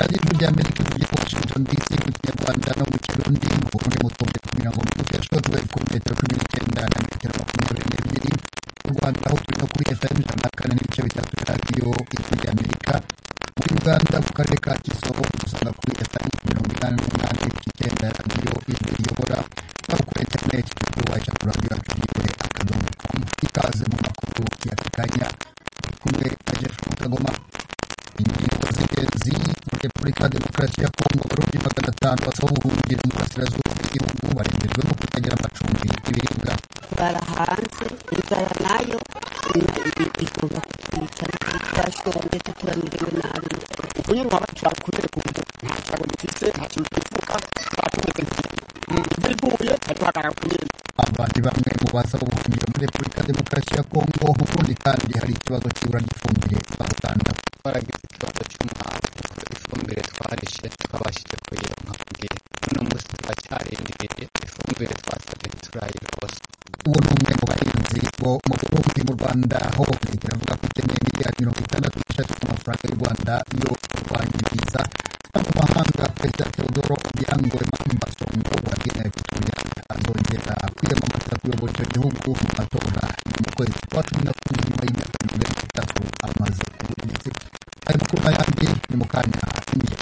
radiyo ry'Amerika tugiye ku Washington DC mu Kinyarwanda no mu Kirundi mu Burundi mutumbe ku mirongo migufi ya shortwave kuri metero 19 na metero 22 mu Rwanda aho turi no kuri FM 104 n'ibice bitatu radiyo ry'Amerika muri Uganda mu karere ka Kisoro dusanga kuri FM 88 n'ibice 9 radiyo iyobora no kuri internet kuri Washington radio akadomo.com ikaze mu makuru y'akanya kumwe ajeje Mutagoma ingingo z'ingenzi muri Repubulika ya Demokarasi ya Kongo Abarundi 500 basaba ubuhungiro mu burasirazuba bw'igihugu baremejwe no kutagira amacumbi y'ibiribwa barahanze inzara nayo igomba kutwicara twashonje turamiriwe nabi kunyura abacura kubera kumva ntago dufise nta kintu twifuka batumeze nk'ibiguye tatuhagara kunyira abandi bamwe mu basaba ubuhungiro muri Repubulika ya Demokarasi ya Kongo mu Burundi kandi hari ikibazo cy'ibura ry'ifumbire baganda baragize ikibazo cy'umuhanda ifumbire twarishe twabashije kuyironka kugira uno munsi turacyarindiriye ifumbire twasabye turayirose uwo ni umwe mu bahinzi bo mu Burundi mu Rwanda aho leta iravuga ko ikeneye miliyari 66 z'amafaranga y'u Rwanda yo kurwanyiriza mu mahanga. Perezida Teodoro Obiang Nguema wagenewe kutumira azongera kwiyamamaza kuyobora icyo gihugu mu matora mu kwezi kwa 12 nyuma y'imyaka 23 amaze ku butegetsi. Ayo makuru n'ayandi ni mu kanya imbere.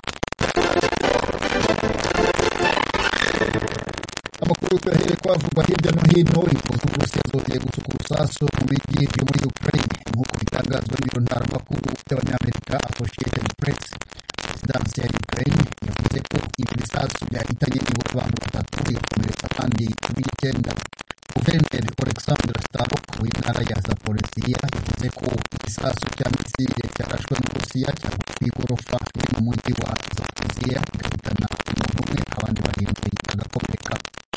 Amakuru twahere kwavugwa hirya no hino ikunze Uburusiya zongeye gusuka urusasu mu mijyi yo muri Ukraine nk'uko bitangazwa n'ibiro ntaramakuru by'Abanyamerika Associated Press. Perezidansi ya Ukraine yavuze ko ibi bisasu byahitanye nibura abantu 3 bigakomeretsa kandi 19. Guverineri Oleksandr Starok w'intara ya Zaporizhia yavuze ko igisasu cya misile cyarashwe n'Uburusiya cyaguye ku igorofa iri mu mujyi wa Zaporizhia gahitana umuntu umwe abandi barindwi bagakomereka.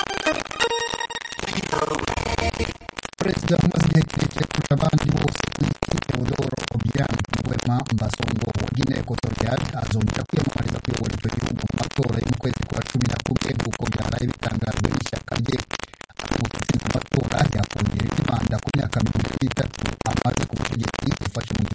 Perezida umaze igihe kirekire kurusha abandi bose ku isi Teodoro Obiang Nguema wa Guinea Equatoriale azongera kwiyamamariza kuyobora icyo gihugu mu matora yo mu kwezi kwa 11 nk'uko byaraye bitangajwe n'ishyaka rye. Mu gutsinda amatora yakongera imanda ku myaka 23 amaze ku butegetsi yafashe mu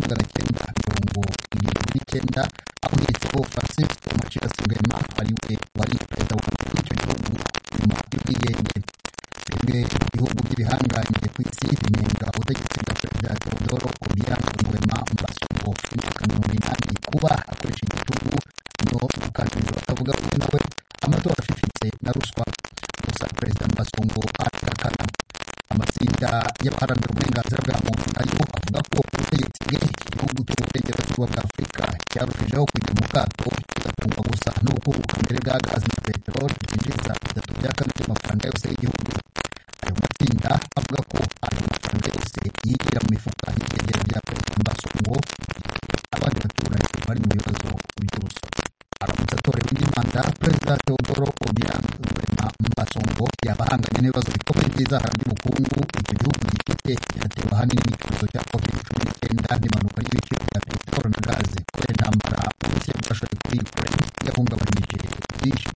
1979 aho yitwa Francisco Macias Nguema ariwe wari perezida w'icyo gihugu nyuma y'ubwigenge. Bimwe mu bihugu by'ibihangange ku isi binenga ubutegetsi bwa Perezida Teodoro Obiang Nguema imyaka 80 kuba akoresha igitugu no gukandamiza batavuga kumwe nawe, amatora afifitse na ruswa. Gusa Perezida Mbasongo atakana. Amatsinda y'abaharanira uburenganzira bwa muntu nayo avuga ko ubutegetsi bwe igihugu cy'uburengerazuba bwa Afurika cyarushijeho kujya mu kato kigatungwa gusa n'ubukungu kamere bwa gazi na peteroli byinjiza 3/4 by'amafaranga yose y'igihugu. Ayo matsinda avuga ko ayo mafaranga yose yigira mu mifuka y'ibigega bya Perezida Mbasongo abandi baturage bari mu bibazo by'ubusoro. Aramutse atorewe indi manda, Perezida Teodoro Obiang Nguema yabahanganye n'ibibazo bikomeye by'izahara ry'ubukungu icyo gihugu gifite cyatewe ahanini n'ikibazo cya COVID-19 n'impanuka y'ibiciro bya peteroli na gaze kubera intambara Uburusiya bwashoye kuri Ukraine yahungabanyije byinshi.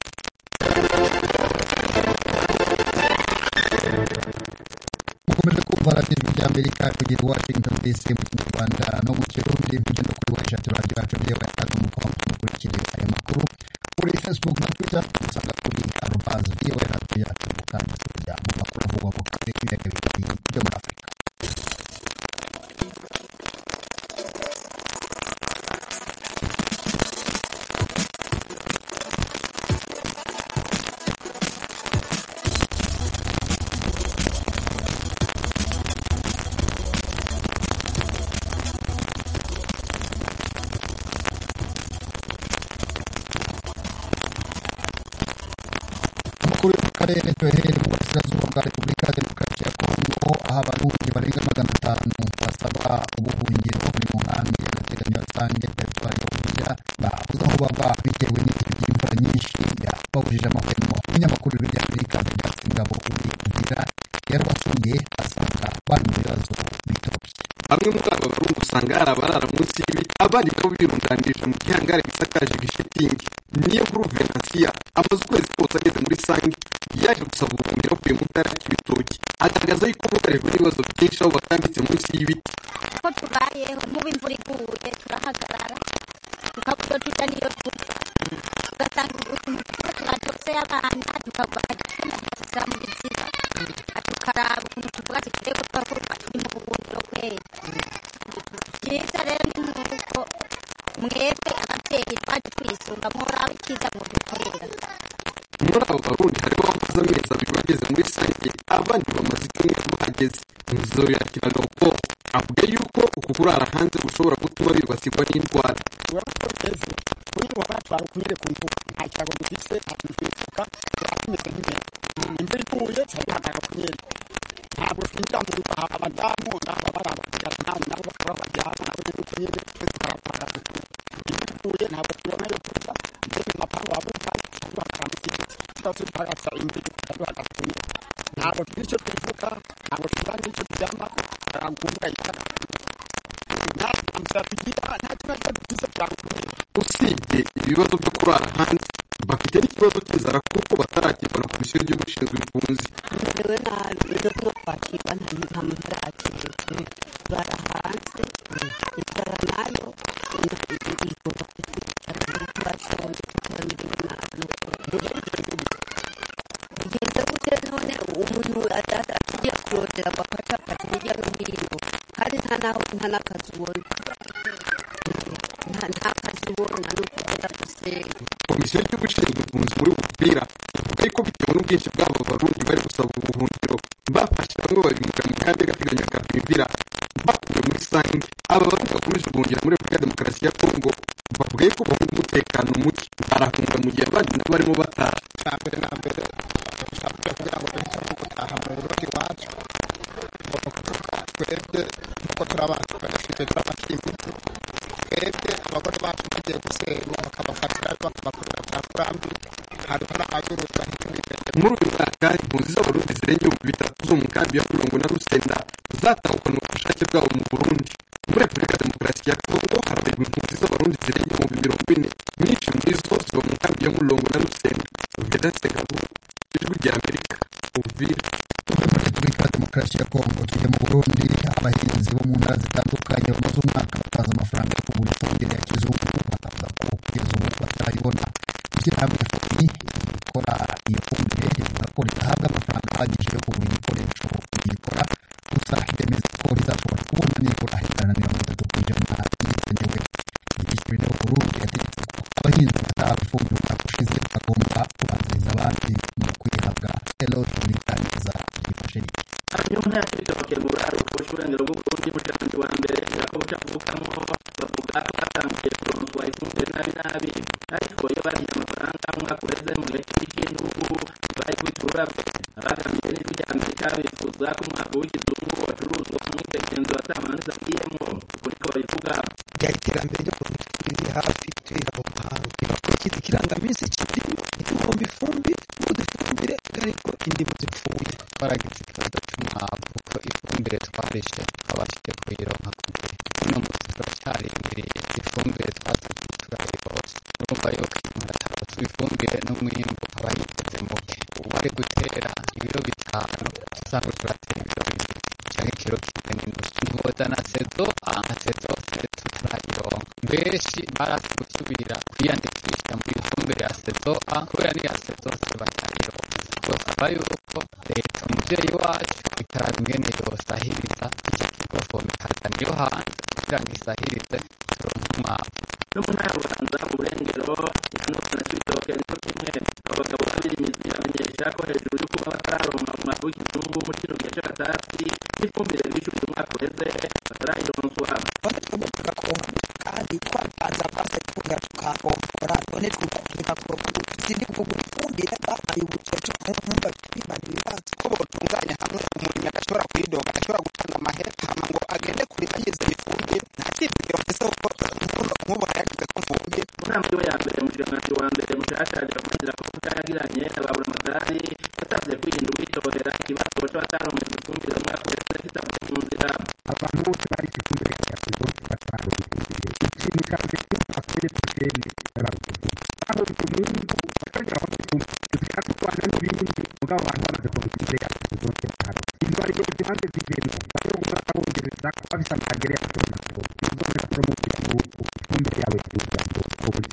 Mukomeje kumva radiyo ry'Amerika kugira Washington DC mu Kinyarwanda no mu Kirundi mujye no kuri Washington radio yacu yewe akadomo.com mukurikire aya makuru kuri Facebook na Twitter usanga kuri @VOA radio yacu kandi tujya mu makuru avugwa mu karere k'ibiyaga bigari byo muri Afurika. Amakuru yo mu karere tuhereye mu burasirazuba bwa Repubulika ya Demokarasi ya Kongo aho Abarundi barenga 500 basaba ubuhungiro muri mu nkambi y'agateganyo ya Sange teritwari ya Uvira babuze aho baba bitewe n'ibihe by'imvura nyinshi yababujije amahwemo. Umunyamakuru w'Amerika Vedaste Ngabo uri Uvira yarabasuye asanga bari mu bibazo bitoroshye. Bamwe muri aba Barundi usanga hari abarara munsi y'ibiti abandi nabo birundanije mu gihangare gisakaje igishitingi. Niyo kuri Venansia amaze ukwezi kose ageze muri Sange yaje gusaba ubuhungiro kuye mu ntara y'ibitoki agaragaza yuko bugarijwe n'ibibazo byinshi aho bakambitse munsi y'ibiti. Ko tubayeho mu imvura iguye turahagarara iyo tujya niyo tuva ugasanga ukuntu turatose abana tukabashyira mu biziba tukaraba ukuntu tuvuga tugiye gutwara turi mu buhungiro kweri byiza rero ni nk'uko mwebwe ababyeyi twaje twisunga muraba icyiza mudukorera. Muri abo barundi harimo abakoze amezi abiri bageze muri sange, abandi bamaze icyumweru bahageze. Nzoyakira Leopold avuga yuko uku kurara hanze gushobora gutuma bibasirwa n'indwara. Urakoze kuri wabatwara kunyere ku mvugo nta cyago dufise atwifuka turakomeza n'ibintu imvura iguye cyangwa kunyere ntabwo twinjira mu rugo abadamu n'ababarabakira nabo bakora bajyana nabo kunyere twese tukarapara imvura iguye ntabwo tubona yo kuza mbere mapango abuka cyangwa akamukiza tugatupagasa imvura tukaduhagatumye ntabwo twicyo twifuka ntabwo tuzana icyo turyama arakumva itaka usibye ibibazo byo kurara hanze bafite n'ikibazo cy'inzara kuko batarakirwa na komisiyo y'igihugu ishinzwe impunzi. Merewe nabi ibyo no kwakirwa nta muntu arakira bara hanze inzara nayo igomba kutwicara turashonje turamiriwe nabi bigeze gute none umuntu agiye kurondera agafata akazi hirya no hino kandi nta n'akazi ubona nta kazi ubona ni ukugenda gusenga. Komisiyo y'igihugu ishinzwe impunzi muri Uvira ivuga yuko bitewe n'ubwinshi bw'abo barundi bari gusaba ubuhungiro bafashe bamwe babimukira mu kandi y'agateganyo ka Uvira bakuwe muri Sange. Aba barundi bakomeje guhungira muri Repubulika ya Demokarasi ya Kongo bavuga yuko bahunga umutekano muke, barahunga mu gihe abandi nabo barimo bataha. mbere na mbere dushaka kugira ngo duhitamo gutaha mu rugo iwacu ngo kuvuga twebwe nk'uko turabana badafite turabakimbizi twebwe abagore bacu bagiye gusenya bakabafatira bakabakorera bya kurambi hariho n'abazuruzwa nk'ibigenge. Muri uyu mwaka impunzi z'abarundi zirenga 3,000 zo mu kambi ya Mulongo na Rusenda zatahukana ubushake bwabo mu Burundi. Muri Repubulika ya Demokarasi ya Kongo harabarwa impunzi z'abarundi zirenga 40,000, nyinshi muri zo ziba mu kambi ya Mulongo na Rusenda. Vedaste Gabo, Ijwi rya Amerika, Uvira. Muri Repubulika ya Demokarasi ya Kongo tujya mu Burundi, abahinzi bo mu ntara zitandukanye bamaze umwaka bataza amafaranga yo kugura ifumbire ya kizungu bakavuga ko kugeza ubu batarayibona. Ishyirahamwe FOMI rikora iyo fumbire rivuga ko ridahabwa amafaranga ahagije yo kugura ibikoresho biyikora, gusa ryemeza ko rizashobora kubona nibura ijana na 30% y'ibikenewe. Minisitiri w'Uburundi yategetse ko abahinzi batahabwa ifumbire umwaka ushize bagomba kubanziriza abandi mu kuyihabwa. Eloge Murikaneza yifashe rike. Abanyonka y'ibitoke mu buraruko bw'uburengero bw'Uburundi mushakanje wa mbere Jacob Cavukamo bavuga ko batangiye kuronswa ifumbire nabi ariko iyo bariye amafaranga umwaka ureze mu gihe cy'ikintu bari kubitura abaganiriye n'ijwi rya Amerika bifuza ko umwaka w'ikizungu wacuruzwa mu mwidegenzo batamananiza bwiyemo kuri ko babivuga byari iterambere ryo kurunda turi hafi turira mu mahanga bakurikiza ikirangaminsi cy'indimo igihomba ifumbire udufumbire ariko indimo zipfuye. Twaragize ikibazo cy'umwavu ko ifumbire twarishe twabashije kuyironka ku gihe. Uno munsi turacyarindiriye ifumbire twasabye turayirose. Urumva yuko umuntu atarose ifumbire n'umwimbu aba yiteze muke. Uwari gutera ibiro 5 usanga turatera ibiro 2 cyangwa ikiro kimwe n'inusu. Ntiboza na sezo tutarayironka. Benshi barasi gusubira kwiyandikisha muri ifumbire ya sezo kubera n'iya sezo batayironka. Twasaba yuko leta umubyeyi wacu ikaraba ingene yosahiriza icyo kigo FOMI ikazana iyo hanze kugira ngo isahirize turonke umwavu. no mu ntara y'Ububanza mu burengero ihanurwa na Cibitoke nico kimwe abagabo b'abirimizi bamenyesha ko hejuru yo kuba bataronka umwavu w'ikizungu muri kino gihe c'agatasi n'ifumbire bishyuriye umwaka uheze batarayironswa. Twagombaga kuronka kandi twabanza base tukunga tukakora none twukaturika izindi kugura ifumbire babaye ubuceco kumva bimana ibibazo ko botunganya hamwe umurimyi agashobora kwidoga agashobora gutanga amahera hama ngo agende kurima yizeye ifumbire nta cyizere bafise ko nk'ubu hayagize ko ifumbire. Mu nama yiwe ya mbere umushikiranganji wa mbere mushasha aje kugira ko kutayagiranye ababura amadari yasavye kwirinda ubwitorera ikibazo c'abataronka ifumbire mu mwaka uheze kitavuye mu nzira. Abantu bose bari ifumbire ya kizungu bataronka ifumbire ikintu cya mbere akwiriye kugenda baravuga aho umwimbu akagira aho ifumbire tukwana n'ibindi mugabo abantu bamaze kubigira ya kizungu cyane indwara yo zibanze zigenda bari gukora abongereza babisa amagere ya kizungu izo zikora mu gihugu ifumbire yawe y'ijambo ubundi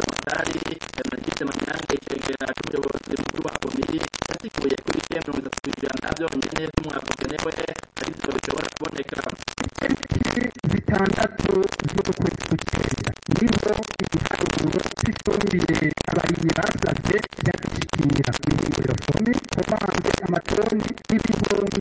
buramatari Benedicte Manyange icegera c'umuyobozi mukuru wa komini yasiguye ko ibice 30% vyonyene vy'umwavu ukenewe arivyo bishobora kuboneka bitandatu z'ukwezi kw'icyenda niho igiharuro cy'ifumbire abarimyi basabye cyagishikira kw'ihinguriro fomi komande amatoni y'ibihumbi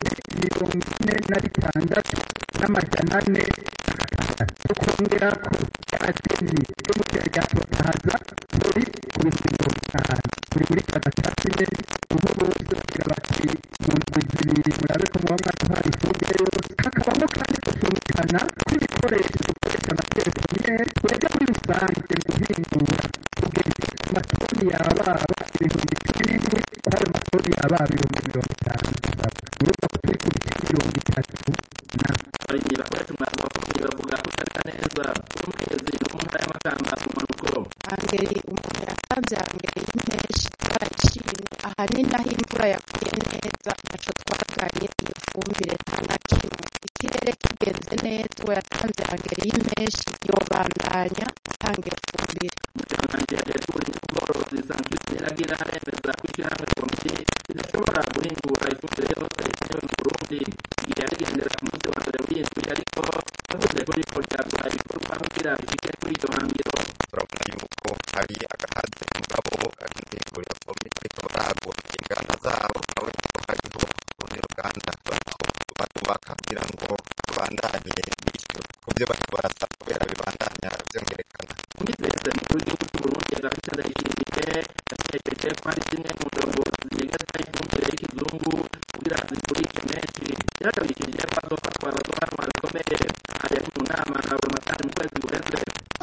46 n'amajana 4 tukongera ko abagenzi bo mu kigega cya Totahaza turi ku bihumbi 5 turi muri kagatasi ubu bose bagira bati mu ndwi zibiri murabe ko muba mwatwaye ifumbire yose hakabamo kandi gusunikana kw'ibikoresho dukoresha amaterefone twebwe muri rusange mu guhingura tugeze ku matoni yababa ibihumbi 17 kw'ayo matoni yababa ibihumbi 50 urumva ko turi ku bice 30 na abarimyi bakoresha umwavu wa fomi bavuga ko utarika neza umukenyezi no mu ntara y'Amakamba ku mpanuko angeri umuntu yatanze angeri y'impeshi barayishimye ahanini aho imvura yaguye neza naco twagaye iyo fumbire nta na kimwe ikirere kigenze neza uwo yatanze angeri y'impeshi yobandanya atanga iyo fumbire umucamanza yajejwe uburimyi n'ubworozi Sanctus Nyiragira aremeza ko ishyirahamwe komite ridashobora guhingura ifumbire yose ikenewe mu Burundi igihe yarigendera ku munsi wa mbere w'indwi ariko yavuze ko ririko ryagura ibikorwa kugira bishike kuri iryo hangiro turabona yuko hari agahaze mugabo ihinguriro fomi ariko baragura inganda zabo urabona ko hariho urundi ruganda batubaka kugira ngo tubandanye bityo ku byo bariko barasaba kubera bibandanya vyongerekana umwizeze mukuru w'igihugu c'Uburundi Evariste Ndayishimiye yamenyesheje ko hari zimwe mu ndongozi zinyegeza ifumbire y'ikizungu kugira zigurishe menshi yaragabishije ko azofatwa abazohanwa bikomeye hari mu nama na buramatari mu kwezi guheze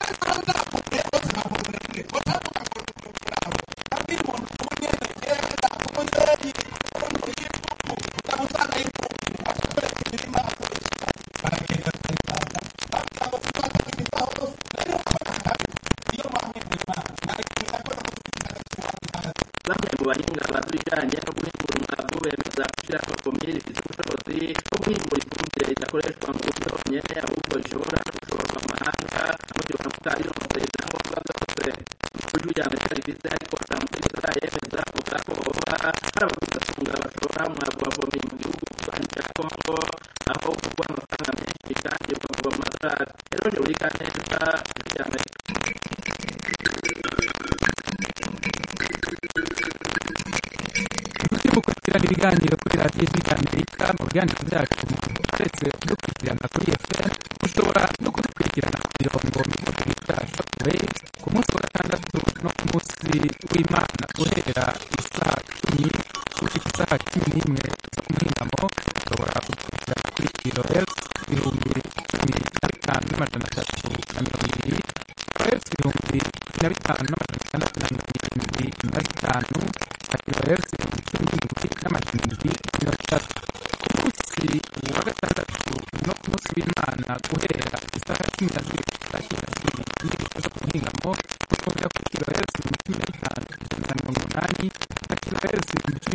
bamwe mu bahinga bazi ibijanye no guhingura umwavu bemeza ko ishyirahamwe komine rifise ubushobozi bwo guhingura ifumbire idakoreshwa mu buryo bonyene ahubwo ishobora no gushorwa mu mahanga amuryoka mutarironse ivyangombwa vyose umukuru w'Amerika rifise ariko Samuel yemeza avuga ko hoba hari abaguzatunga bashora umwavu wa fomi mu gihugu kibanyi ca Kongo aho ugurwa amafaranga menshi kandi ukagurwa mu madolari rero ni uri kaneza ry'Amerika gukurikirana ibiganiro kuri radiyo y'Amerika mu biganiro byacu uretse kudukurikirana kuri FM ushobora no kudukurikirana ku mirongo migufi bita shortwave ku munsi wa gatandatu no ku munsi w'Imana guhera isaha 10 gushika isaha 11 zo ku muhingamo ushobora kudukurikirana kuri kilohertz 15,320 kilohertz 15,675 kilohertz 17,730 ku munsi wa gatandatu no ku munsi w'Imana guhera isaha 10 zo ku muhingamo ushobora kuri kilohertz 15,880 na kilohertz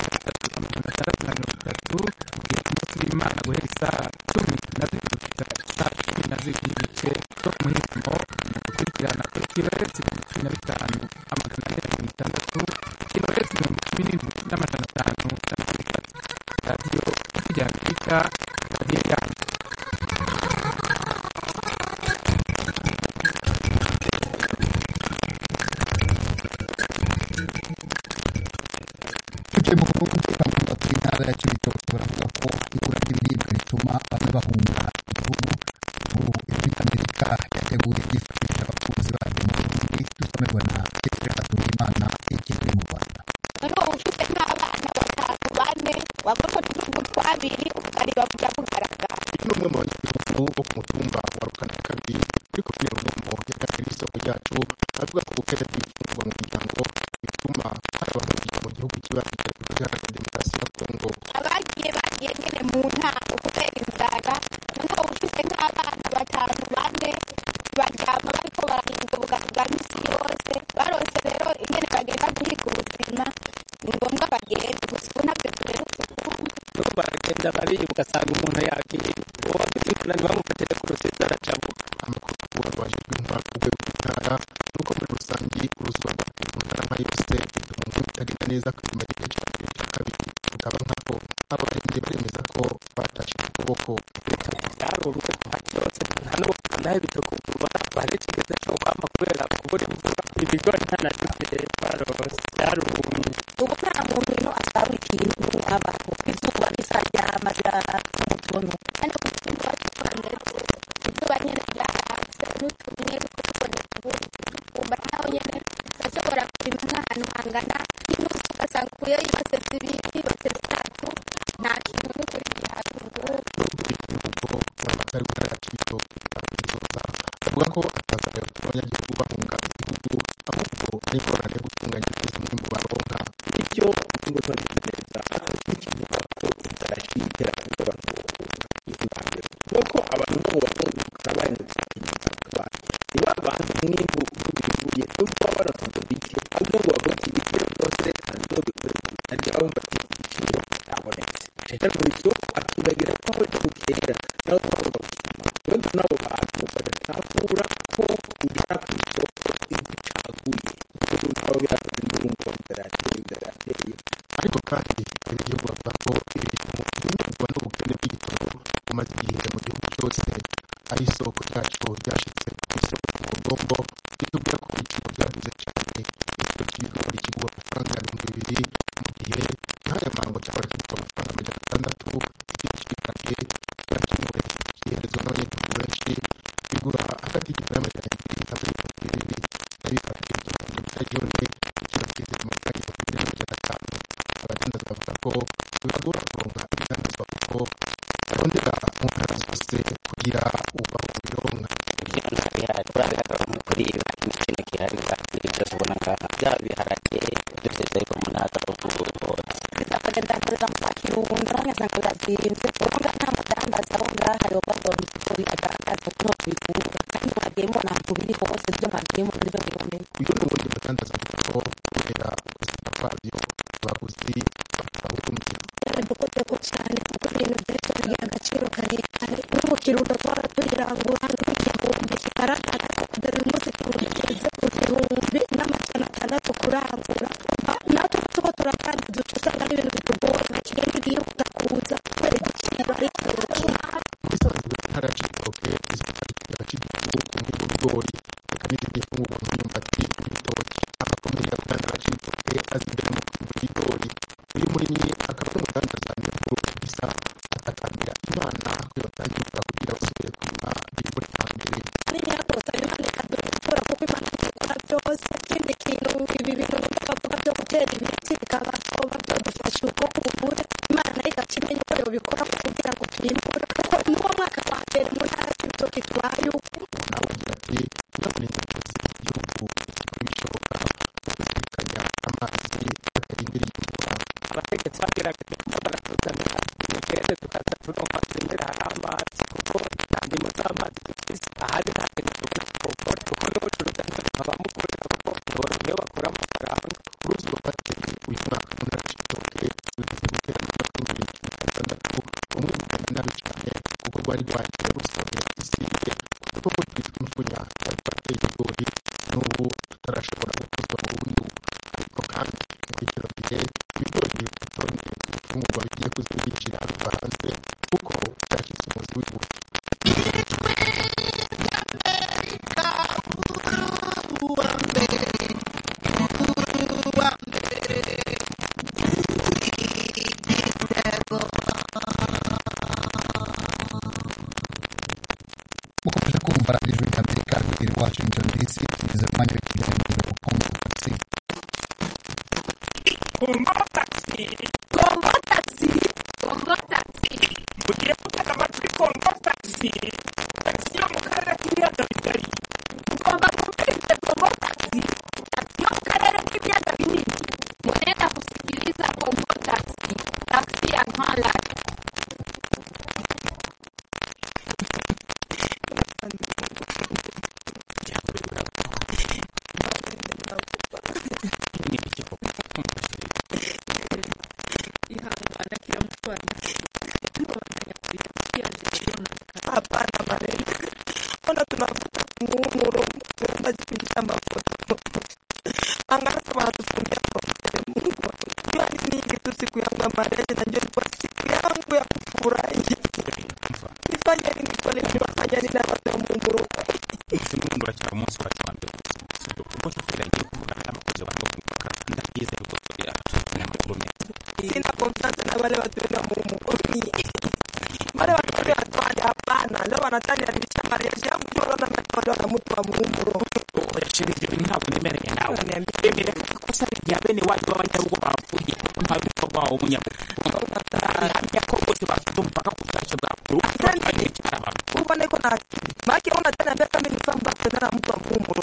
13,630 kugera ku munsi w'Imana guhera isaha 10 gushika isaha 12 zo ku muhingamo mu gukurikirana kuri kilohertz 15,460 kilohertz 17,500 radiyo y'Amerika radiyo yanyu tuje mu Burundi bavuga ko intara ya Cibitoke baravuga ko ibura ry'ibiribwa rituma bamwe bahunga igihugu ubu Amerika yateguye yifashisha abakunzi bayo mu Burundi dusomerwa na Petero Hatungimana yegereye mu Rwanda noneho ufite nk'abana 3-4 wagota utugu twabiri ukareba kuja kugaragara ni umwe mu banyagihugu bo ku mutumba wa Rukanakabiri kuri komine Rugombo yagatera isoko ryacu avuga ko ubukene bw'ibifungurwa mu miryango bituma hari abahungira mu gihugu kibanyi cya Repubulika Iharanira Demokarasi ya Kongo abagiye nyene mu ntara kubera inzara noneho ufite nk'abana 5-4 baryama bariko barahinga ubugari bwa misi yose barose rero ingene bagenda guhiga ubuzima ni ngombwa bagenda gusa ubu ntabyo duherutse nuko baragenda babiri ugasanga umuntu yagiye uwo afite inkunani bamufatire ku rusisa aracabuka amakuru abajijwe intwaro ku rwego rw'intara nuko muri rusange uruzuba neza kwima igice cya kabiri tukaba nkako abarinzi baremeza ko batashe ukuboko byarumye cyose nta n'ubu naherutse kuguma baherekeza cyo kwama kubera kubura imvura ibigori nta na gifite barose byarumye ubu nta muntu ino asaba ikintu abaho izuba risaryama ry'umutono kandi ku mutumba wacu twandetse izuba nyine ryahatse n'utumwe tuboneka ubundi tutumba naho nyine turashobora kurima nk'ahantu hangana n'inusu ugasanga ukuyeho ibase zibiri ibase zitatu nta kintu n'ukuri gihari ubu igihugu amatari bwaracito abayoboza bavuga ko atazajya abanyagihugu bahunga igihugu ahubwo ari ingorane yo gutunganya neza umwimbu baronka bityo ngo twagize neza n'ikivuga ko inzara ishitera kuko abantu bahunga kuko abantu bo bahunguka bahindutse inyuma kabandi niba abantu umwimbu ubivuye nubwo baba baratunze bike ahubwo ngo bavuga ati ibiciro byose kandi no bikorerwa ariko aho bati ibiciro byabonetse ashaka mu bityo akibagira ko aho gutera naho twavuga gusoma ubundi n'abo bantu badatahura ko ugera ku isoko igicaguye ubu nabo birakoze n'urumva bigarateye ariko kandi igihugu bavuga ko ibintu binyurwa n'ubukene bw'igitoro bumaze igihe mu gihugu cyose ari isoko ryacu ryashitse ku isoko ry'ubugombo ritubwira ko ibiciro byaduze cyane igiciro cy'ibigori kigura amafaranga 200 mu gihe nk'aya mango cyahora kigura amafaranga 600 igiciro cy'ibiharage cyakenewe kiherezwa n'abanyagihugu benshi bigura hagati y'igihumbi n'amajana 200 na 200 nabifashe igihumbi cy'ajone igiciro kigeze mu mafaranga 2,500 abadandaza bavuga ko bibagora kuronka ibidandazwa kuko barondera mu ntara zose kugira ubaho bironka kuri ikintu gihari ibyo tubona ngaha byaba ibiharage byose ariko umuntu atakuvuga akagenda akorera mu kirundo ngasanga birazinze urumva nta mudandaza aho ngaha yoba agomba gukora adandaza no kubikura kandi mwagiye mubona ahantu biri hose ibyo mwagiye mubona ibyo biboneye uyu ni ubundi mudandaza avuga ko kubera ubuzima bwabyo abaguzi babukunze dukoze ko cyane kuko ibintu byose bigira agaciro karekare n'ubu kirundo twara tuyirangura n'igihumbi kigaragara dore umunsi kirundo kigeze ku gihumbi n'amajana 600 kurangura natwe tuba turatangiza uca usanga ari ibintu bitugoye bakirenga igihugu kuza kubera igiciro ari kirekire bisanzwe haracitoke agaciro ku bigori reka n'izindi mfungurwa nk'imyumbati n'ibitoki amakomere ya bwana agacitoke azi imbere mu bigori uyu murimyi akaba ari umudandaza nyakuru bisa atakambira imana ko batangirwa kugira basubire kwima bigori hambere ari nyakose imana ikadutora kuko imana ikora byose ikindi kintu ibi bintu bavuga byo gutera ibiti bikaba byadufasha uko kuvura imana igakimenya uko yobikora kugira ngo twimbure kuko n'uwo mwaka wa mbere mu ntara y'ibitoki twaye uko nawe agira ati nyamurinzi igihugu kikaba bishoboka gusikanya amazi bakarindira imvura abategetsi bagerageje kuba baratuzanira imigende tukaza turonka tumbera hari amazi kuko nta ndimo z'amazi dufise ahandi nta kintu tukora kuko n'ubucuruzi tukaba mukorera kuko niyo bakura amafaranga uruzi rwateye uyu mwaka mu ntara y'ibitoke rugeze gutera mu mwaka w'2016 umwe mu nabi cyane kuko rwari rwagiye rusabira isinde kuko twitwa imfunya twari twateye ibigori n'ubu tutarashobora gukozwa mu bundi ariko kandi muri kino gihe ibigori biri ku toni ibifungurwa bigiye kuzibikira hanze kuko byashyize umuzi w'igihugu mukomeje kumva ijwi ry'Amerika riri Washington DC tugeze mu mwanya w'ikiganiro Kombo Taxi. Kombo Taxi mugiye gutega amatwi Kombo Taxi yo mu karere k'ibiyaga bigari mugomba kumviriza Kombo Taxi yo mu karere k'ibiyaga binini munenda kusikiliza Kombo Taxi ya Grand Lac. ihangana kiramutwara hapana maneno ona tunavuta muumuro tunajipigisha mafoto angana kama hatufungia kwa Mungu siku yangu ya marriage na ndio ilikuwa siku yangu ya kufurahi. Nifanye nini pale nilifanya nini na watu wa Mungu? Simundu acha umunsi wa twande. Sio kuko kila ndio kuna kama kuja watu mpaka ndakiza kutoka na makurume. Sina confiance na wale watu wa Mungu. Wale watu wa twande hapana. Leo wanataka niharibisha marriage yangu ndio naona mtandao na mtu wa Mungu. Shiriki ntabwo nemereye nawe. Emere kosa ryabene watu w'abanyarugo bavuye mpabiko kwa umunyarugo. Yakobose batumva kutasha bwa. Ubone ko na maki ona tena mbeka mimi nifamba tena mtu wa Mungu.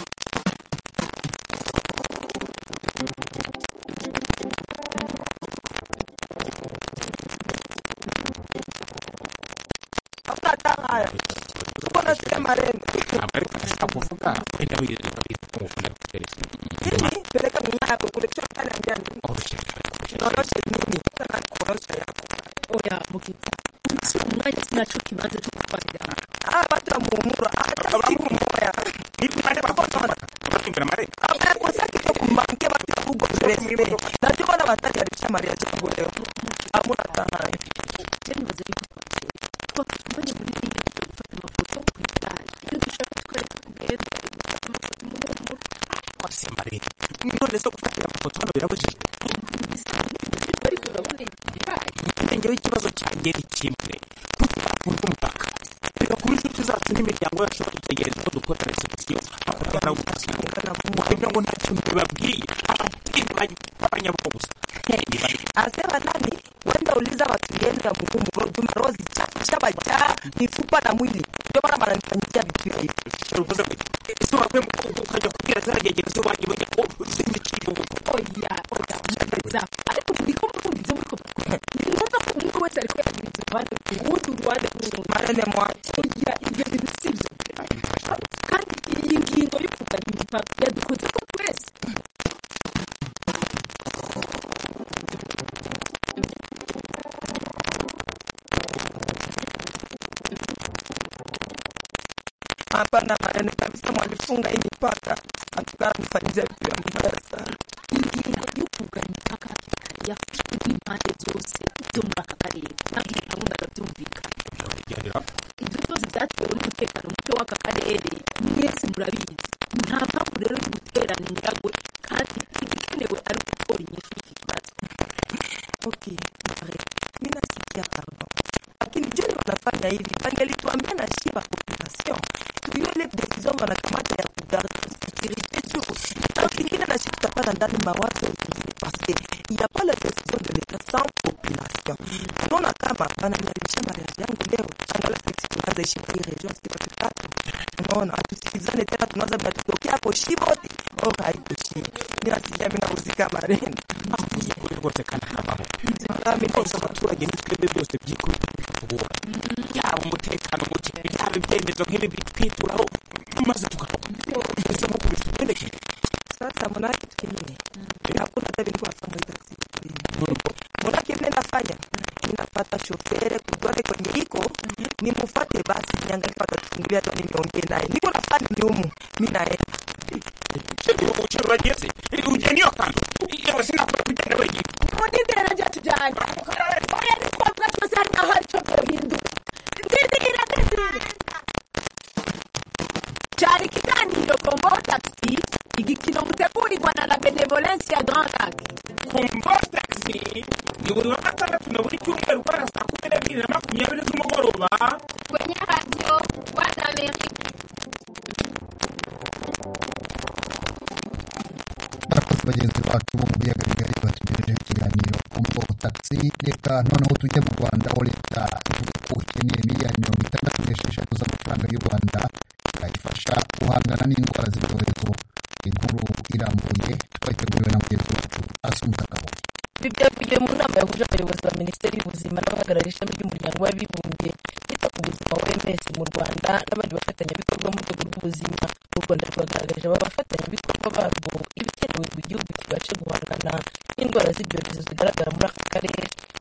Haya. Uko nasikia marembo. Kuvuga enda wizi kufuna kuteleza. Nini? Peleka mimi yako kule kisha pale ndani. Naosha nini? Sana kuosha yako. Oya mukita. Sio mwanya tunacho kibanza cyo kufarira. Watu wa Mungu hata siku moja. Nipo pale bakona. Bakimbira mare. Kwa sababu kitu kumbanke watu wa Mungu zile. Na tuko na wataki alisha Maria changu leo. Hamuna tana. Tena wazee kwa kufanya muri ile kufanya mafoto kuitani. Ili tushaka tukaleka kubeza kwa simari. None so kufatira amafoto hano birabujije. Bari kurabona Ngewe ikibazo cyanjye ni kimwe. Kufunga umupaka. Reka kuri inshuti zacu n'imiryango yacu dutegereza ko dukora reception. Akora ubusanga mu kugira ngo ntacyo bibabwiye. Abandi b'abanyabugo gusa. Asema nani? Wenda uliza watu yenu ya Mungu Jumarozi chaba cha mifupa na mwili. Ndio maana wananifanyia vitu hivi. Uvuze ko sio wakwe ukajya kubwira zaragegezo bagibonye ko zindi kintu. Oya za. Ariko ndiko mvuze ko ndoza ko Mungu wese ariko yabizi bande umuntu rwande marene mwache. Oya ibyo bibisibyo. Kandi iyi ngingo yo kugana imipaka yadukoze ko twese. Hapana marene kabisa mwalifunga hii mipaka. Atukana mfanyia vitu vya mbaya sana. Ingingo yo kugana imipaka yafashwe n'impande zose byo muri aka karere. Ntabwo gahunda gatumvikana. Ibyo byose byatewe n'umutekano muke w'aka karere. Mwese murabizi. Nta mpamvu rero yo guterana ingagwe kandi igikenewe ari gukora inyishu y'iki kibazo. Okay, mimi nasikia pardon. Lakini jeni wanafanya hivi, wangelituambia na shiba population. Tuyo ile decision wanakamata ya kugarde sécurité sur. Alors kingine na shiba tapata ndani mawazo mengine parce que il n'y a pas la décision de l'État sans population. Unaona kama wananiharibisha mariage yangu leo, angalau sisi tunaanza ishi kwa hii region siku tatu. Unaona hatusikizane tena, tunaanza batokea hapo shiboti. Oh haiko shiba. Mimi nasikia mimi nauzika marene. Rwose kana habaho. Nzami nose abaturage n'itwebwe byose byikubita bikatubura. Yaba umutekano muke, yaba ibyemezo nk'ibi bitwituraho maze tukabaho. Ese mu kubitwendeke. Sasa mbona kitu kingine? Hakuna hata bingu afanya hiyo taxi. Mbona kile nafanya? Ninapata shofere kutoka kwenye iko, nimfuate basi niangalie watatufungulia tu niongee naye. Niko nafanya nyumu, mimi naenda. Uchiro jese. Ujeni okando. Iyo sina kujana wewe. Kodinde raja tujanya. Oya ni kwa twese hari aho cyo guhinduka. Ndizira. Cyari kiganiro Kombo Taxi, igikino mutegurirwa na la Benevolence ya Grand Lac. Kombo Taxi ni buri wa gatandatu na buri cyumweru kwa saa 12:20 z'umugoroba kwenye radio Rwanda America. Barakoze bagenzi bacu bo mu biyaga bigari batugejejeho ikiganiro Kombo Taxi. Reka noneho tujye mu Rwanda aho leta ivuga ko ikeneye miliyari 66 z'amafaranga y'u Rwanda ikayifasha guhangana n'indwara z'ibyorezo. Inkuru irambuye twateguriwe na mugenzi wacu Asumta Kaboyi. Ibi byavugiwe mu nama yahuje abayobozi ba Minisiteri y'Ubuzima n'abahagarariye ishami ry'umuryango w'abibumbye bita ku buzima OMS mu Rwanda n'abandi bafatanyabikorwa mu rwego rw'ubuzima. U Rwanda rwagaragarije aba bafatanyabikorwa barwo ibikenewe ngo igihugu kibashe guhangana n'indwara z'ibyorezo zigaragara muri aka karere.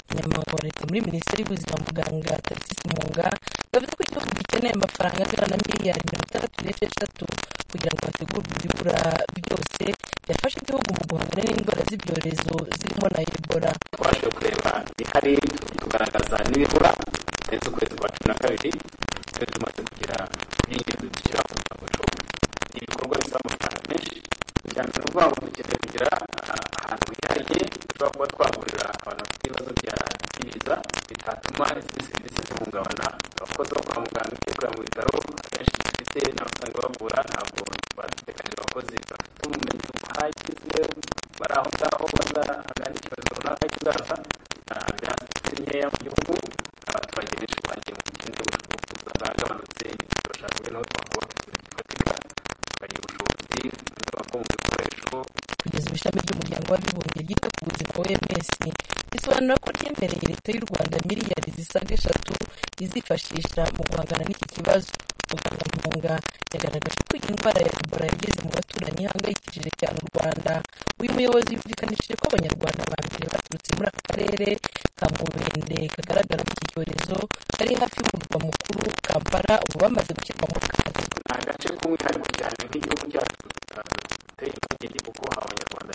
umunyamabanga wa leta muri minisiteri y'ubuzima muganga Tarcisse Mpunga yavuze ko igihugu gikeneye amafaranga angana na miliyari 66 kugira ngo hategurwe ibibura byose byafasha igihugu mu guhangana n'indwara z'ibyorezo zirimo na Ebola. Twashoboye kureba ihari tugaragaza n'ibibura ndetse ukwezi kwa 12 twe tumaze kugira byinshi dushyira ku murongo. Ibikorwa bisaba amafaranga menshi cyane no kuvuga ngo dukeneye kugira ahantu hihariye dushobora kuba twahurira abantu bafite ibibazo by'ibiza bitatuma serivisi zihungabana. Abakozi bo kwa muganga ikorera mu bitaro abenshi dufite n'abasanga bavura ntabwo baduteganije abakozi bafite ubumenyi buhagije bari aho ngaho bazahangana ikibazo runaka kizaza byafite nkeya mu gihugu. Abaturage benshi bagiye mu bukene ubuvuzi bwagabanutse turashaka noneho twakubaka ikintu gifatika tukagira ubushobozi mu bikoresho. Kugeza ubu ishami ry'umuryango w'abibumbye ryita ku buzima OMS risobanura ko ryemereye leta y'u Rwanda miliyari zisaga 3 izifashisha mu guhangana n'iki kibazo. Muganga Mpunga yagaragaje ko iyi ndwara ya Ebola yageze mu baturanyi ihangayikishije cyane u Rwanda. Uyu muyobozi yumvikanishije ko abanyarwanda ba mbere baturutse muri aka karere ka Mubende kagaragara mu iki cyorezo kari hafi y'umurwa mukuru Kampala ubu bamaze gushyirwa mu kato. Ni agace k'umwihariko cyane nk'igihugu cyacu duteye impungenge kuko abanyarwanda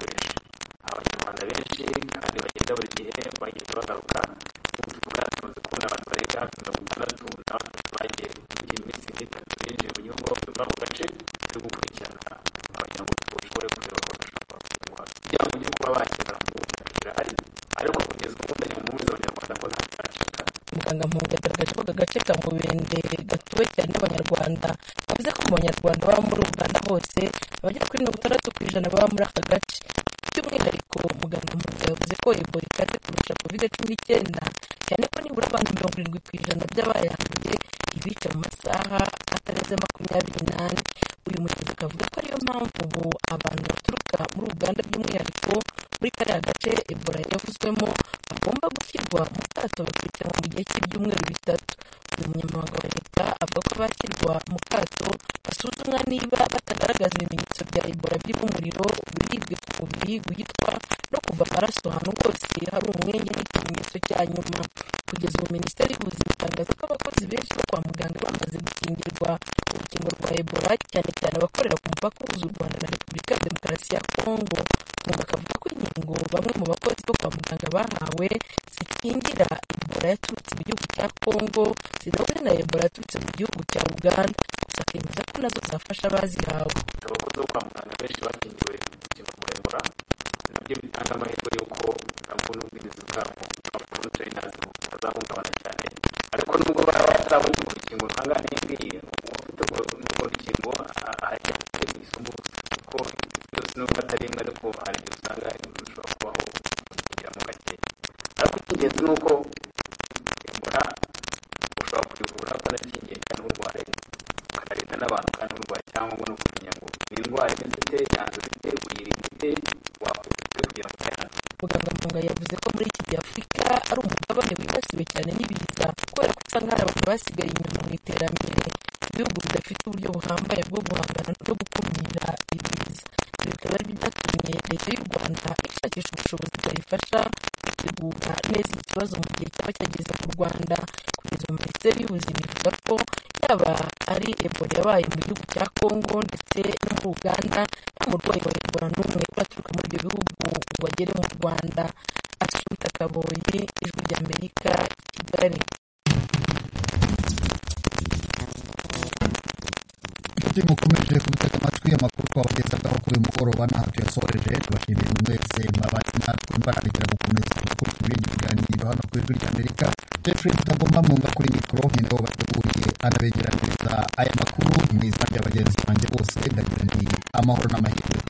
benshi kandi bagenda buri gihe bagenda bagaruka. Tuvuga tumaze kubona abantu barenga 60 bagiye kugira iminsi nk'itatu binjiye mu gihugu bavuye muri ako gace turi gukurikirana kugira ngo dushobore kureba ko dushobora kuba kugira ngo ujye kuba bakemura mu kirahari ariko kugeza ubu ndajya mu mpuza abanyarwanda ko nta cyacika. Muganga Mpunga yagaragaje ko aka gace ka Mubende gatuwe cyane n'abanyarwanda. Yavuze ko mu banyarwanda baba muri Uganda bose abagera kuri 60% baba muri aka gace. By'umwihariko Muganga Mpunga yavuze ko Ebola ikaze kurusha COVID-19 cyane ko nibura abantu 70% by'abayanduye ibica mu masaha atarenze 24. Uyu muyobozi akavuga ko ariyo mpamvu ubu abantu baturuka muri Uganda by'umwihariko muri kariya gace Ebola yavuzwemo bagomba gushyirwa mu kato bakurikiranwa mu gihe cy'ibyumweru 3. Uyu munyamabanga wa leta avuga ko abashyirwa mu kato basuzumwa niba batagaragaza ibimenyetso bya Ebola birimo umuriro, uburibwe ku mubiri, guhitwa no kuva amaraso ahantu hose hari umwenge n'ikimenyetso cya nyuma. Kugeza ubu minisiteri y'ubuzima itangaza ko abakozi benshi bo kwa muganga bamaze gukingirwa urukingo rwa Ebola cyane cyane abakorera ku mupaka uhuza u Rwanda na Repubulika ya Demokarasi ya Kongo. Muganga akavuga ko inkingo bamwe mu bakozi bo kwa muganga bahawe zikingira Ebola yaturutse mu gihugu cya Kongo zidahuye na Ebola yaturutse mu gihugu cya Uganda, gusa akemeza ko nazo zafasha abazihawe. Abakozi bo kwa muganga benshi bakingiwe urukingo rwa Ebola nabyo bitanga amahirwe y'uko nabwo n'ubwirinzi bwabo abaforonterinasi bazahungabana cyane ariko nubwo baba batarabonye urukingo ruhangana n'ingiyi ufite urwo rukingo ahajya gutera isumbuzi kuko byose nubwo atari imwe ariko hari igihe usanga bishobora kubaho kugira mu gake. Ariko icy'ingenzi ni uko Ebola ushobora kuyivura ukanakingiye cyane urwaye ukanarinda n'abantu kandi urwaye cyangwa ngo no kumenya ngo ni indwara imeze ite yandura ite uyirinda ite wakwita kugira ngo utayandure. Muganga Mpunga yavuze ko muri iki gihe Afurika ari umugabane wibasiwe cyane n'ibiza kubera ko usanga hari abantu basigaye inyuma mu iterambere. Ibihugu bidafite uburyo buhambaye bwo guhangana no gukumira ibiza. Ibi bikaba ari byatumye leta y'u Rwanda ishakisha ubushobozi bwayifasha gutegura neza iki kibazo mu gihe cyaba cyageze mu Rwanda. Kugeza ubu minisiteri y'ubuzima ivuga ko yaba ari Ebola yabaye mu gihugu cya Kongo ndetse no mu Uganda nta murwayi wa Ebola n'umwe uraturuka muri ibyo bihugu ngo agere mu Rwanda. Asumta Kaboyi, Ijwi ry'Amerika, Kigali. mukomeje kubitega amatwi amakuru twabagezagaho kuri uyu mugoroba n'aho tuyasoreje. tubashimiye mwese mwabanye natwe mbararikira gukomeza gukurikira ibindi biganiro hano ku Ijwi ry'Amerika. Jeffrey Mutagomba mwumva kuri mikoro ni nawe bateguriye anabegeranyiriza aya makuru mu izina rya bagenzi banjye bose ndagira nti amahoro n'amahirwe.